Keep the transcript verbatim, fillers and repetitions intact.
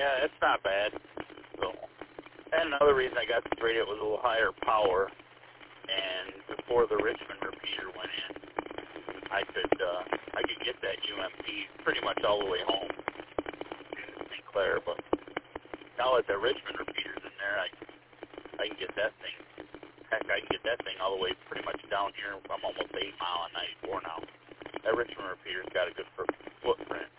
yeah, it's not bad. So, and another reason I got this radio, it was a little higher power, and before the Richmond repeater went in, I could uh, I could get that U M P pretty much all the way home in Saint Clair. But now that the Richmond repeater's in there, I I can get that thing. Heck, I can get that thing all the way pretty much down here. I'm almost eight mile on ninety-four now. That Richmond repeater's got a good footprint.